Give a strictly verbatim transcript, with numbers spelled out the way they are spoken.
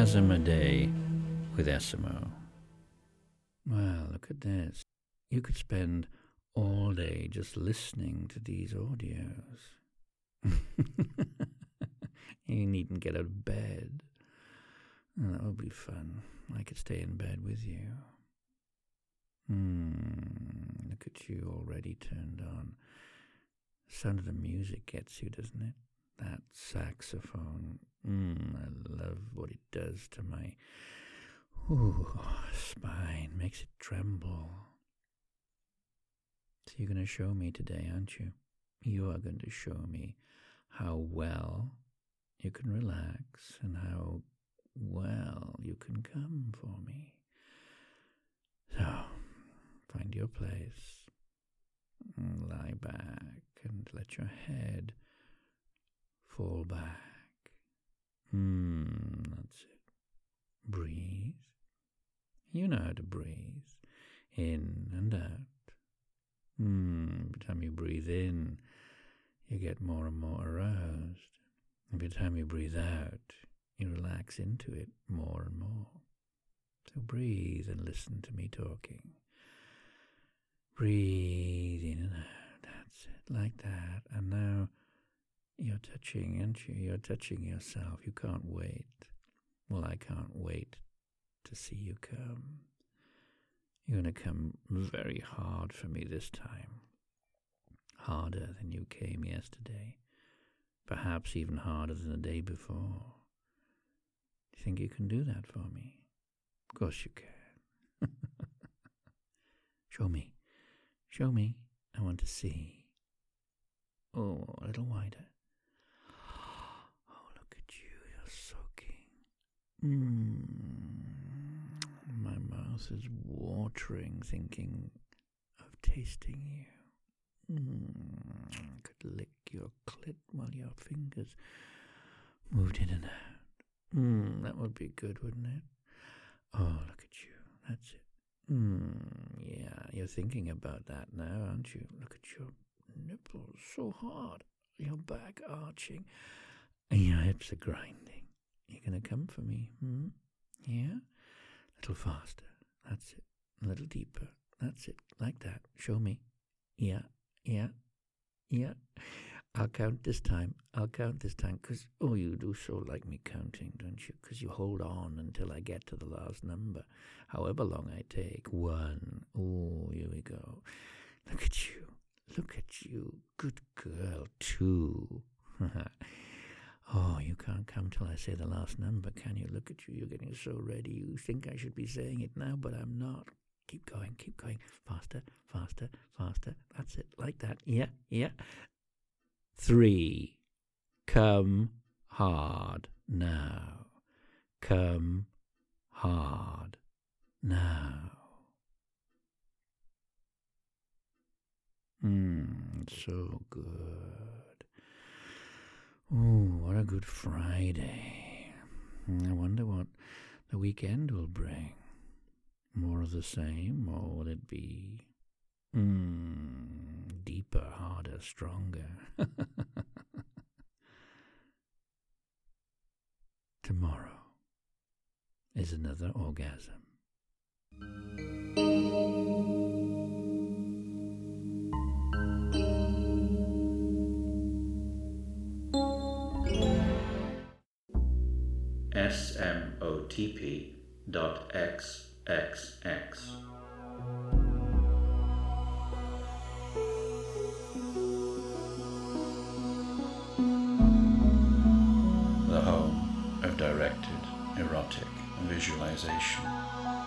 orgasm a day with Esimo. Well, look at this. You could spend all day just listening to these audios. You needn't get out of bed. Oh, that would be fun. I could stay in bed with you. Hmm, look at you already turned on. The sound of the music gets you, doesn't it? That saxophone. Mm, I love what it does to my ooh, spine. Makes it tremble. So you're going to show me today, aren't you? You are going to show me how well you can relax and how well you can come for me. So, find your place. Lie back and let your head fall back. Hmm, that's it. Breathe. You know how to breathe. In and out. Hmm, every time you breathe in, you get more and more aroused. Every time you breathe out, you relax into it more and more. So breathe and listen to me talking. Breathe in and out. That's it, like that. And now you're touching, aren't you? You're touching yourself. You can't wait. Well, I can't wait to see you come. You're going to come very hard for me this time. Harder than you came yesterday. Perhaps even harder than the day before. Do you think you can do that for me? Of course you can. Show me. Show me. I want to see. Oh, a little wider. Oh, look at you. You're soaking. Mmm. My mouth is watering, thinking of tasting you. Mmm. I could lick your clit while your fingers moved in and out. Mmm. That would be good, wouldn't it? Oh, look at you. That's it. Hmm, yeah, you're thinking about that now, aren't you? Look at your nipples, so hard. Your back arching. And your hips are grinding. You're going to come for me, hmm? Yeah? A little faster. That's it. A little deeper. That's it. Like that. Show me. Yeah, yeah, yeah. I'll count this time. I'll count this time. Because, oh, you do so like me counting, don't you? Because you hold on until I get to the last number. However long I take. One. Oh, here we go. Look at you. Look at you. Good girl. Two. Oh, you can't come till I say the last number, can you? Look at you. You're getting so ready. You think I should be saying it now, but I'm not. Keep going. Keep going. Faster, faster, faster. That's it. Like that. Yeah, yeah. Three. Come hard now. Come hard now. Mmm, so good. Oh, what a good Friday. I wonder what the weekend will bring. More of the same, or will it be mm, deeper, harder, stronger? Tomorrow is another orgasm. S M O T P dot X X X The home of directed erotic visualization.